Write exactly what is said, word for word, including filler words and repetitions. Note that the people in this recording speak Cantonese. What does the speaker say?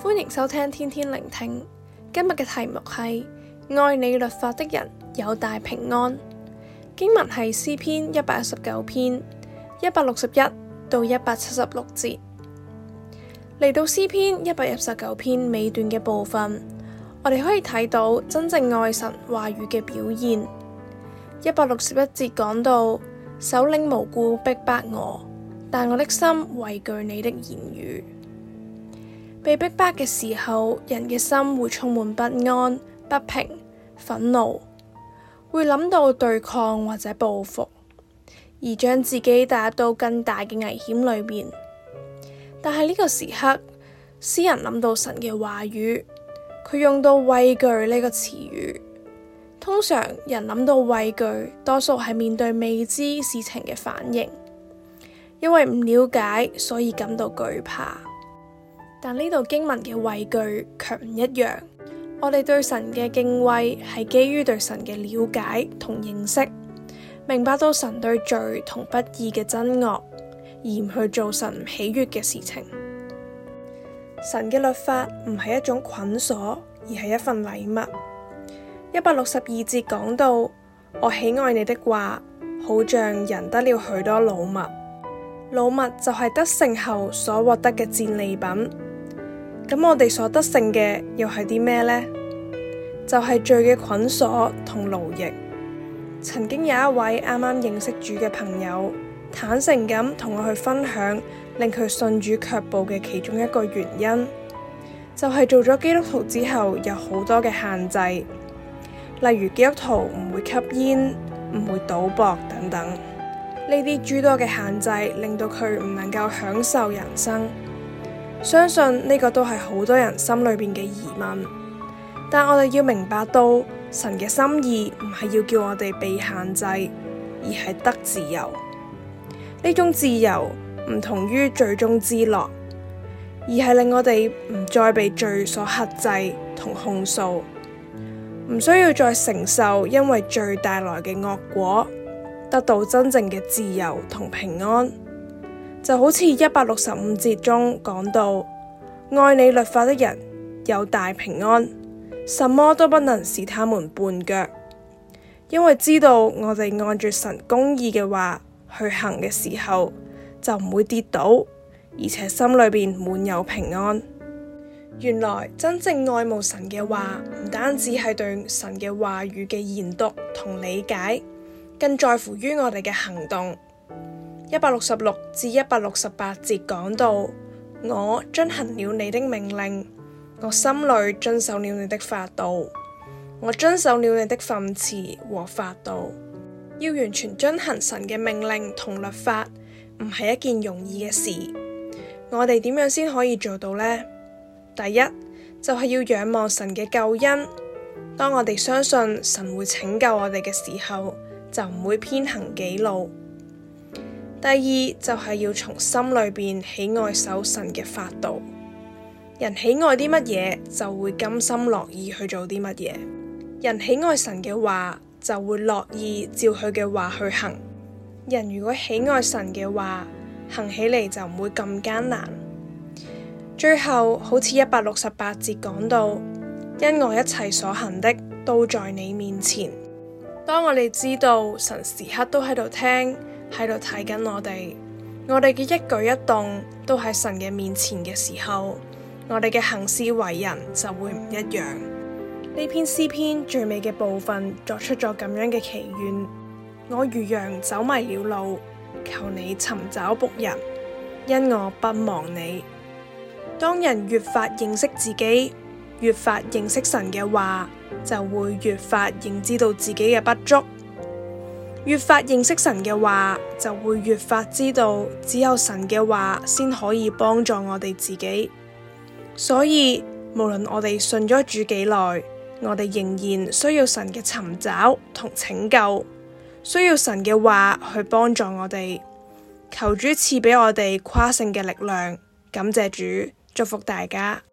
歡迎收聽天天聆聽。今日嘅題目係愛你律法的人有大平安。經文係詩篇一百一十九篇一百六十一到一百七十六節。嚟到詩篇一百一十九篇尾段嘅部分，我哋可以睇到真正愛神話語嘅表現。一百六十一節講到，首領無故逼迫我，但我的心畏懼你的言語。被逼迫嘅時候，人嘅心會充滿不安、不平、憤怒，會諗到對抗或者報復，而將自己帶到更大嘅危險裏面。但係呢個時刻，詩人諗到神嘅話語，佢用到畏懼呢個詞語。通常人諗到畏懼，多數係面對未知事情嘅反應，因為唔了解，所以感到懼怕。但呢度經文嘅畏懼卻唔一樣，我哋對神嘅敬畏係基於對神嘅了解同認識，明白到神對罪同不義嘅真惡，而唔去做神唔喜悅嘅事情。神嘅律法唔係一種捆鎖，而係一份禮物。一百六十二節講到，我喜愛你的話，好像人得了許多擄物。擄物就係得勝後所獲得嘅戰利品。咁我哋所得勝嘅又係啲咩呢？就係、是、罪嘅捆鎖同奴役。曾經有一位啱啱認識主嘅朋友，坦誠咁同我去分享令佢信主卻步嘅其中一個原因，就係、是、做咗基督徒之後有好多嘅限制，例如基督徒唔會吸煙、唔會賭博等等。呢啲諸多嘅限制令到佢唔能夠享受人生。相信呢個都係好多人心裏邊嘅疑問，但我哋要明白到神嘅心意唔係要叫我哋被限制，而係得自由。呢種自由唔同於罪中之樂，而係令我哋唔再被罪所克制同控訴，唔需要再承受因為罪帶來嘅惡果，得到真正嘅自由同平安。就好似一百六十五節中講到，愛你律法的人有大平安，什麼都不能使他們絆腳，因為知道我哋按住神公義嘅話去行嘅時候，就唔會跌倒，而且心裏邊滿有平安。原來真正愛慕神嘅話，唔單止係對神嘅話語嘅研讀同理解，更在乎於我哋嘅行動。一百六十六至一百六十八節講到，我遵行了你的命令，我心裏遵守了你的法度，我遵守了你的訓詞和法度。要完全遵行神嘅命令同律法，唔係一件容易嘅事。我哋點樣先可以做到呢？第一，就係要仰望神嘅救恩。當我哋相信神會拯救我哋嘅時候，就唔會偏行己路。第二，就係要從心裏邊喜愛守神嘅法度。人喜愛啲乜嘢，就會甘心樂意去做啲乜嘢。人喜愛神嘅話，就會樂意照佢嘅話去行。人如果喜愛神嘅話，行起嚟就唔會咁艱難。最後，好似一百六十八節講到，因我一切所行的都在你面前。當我哋知道神時刻都喺度聽，喺度睇緊我哋，我哋嘅一舉一動都喺神嘅面前嘅時候，我哋嘅行事為人就會唔一樣。呢篇詩篇最尾嘅部分作出咗咁樣嘅祈願：我如羊走迷了路，求你尋找僕人，因我不忘你。當人越發認識自己，越發認識神嘅話，就會越發認知到自己嘅不足。越發認識神嘅話，就會越發知道只有神嘅話先可以幫助我哋自己。所以無論我哋信咗主幾耐，我哋仍然需要神嘅尋找同拯救，需要神嘅話去幫助我哋。求主賜俾我哋誇勝嘅力量。感謝主，祝福大家。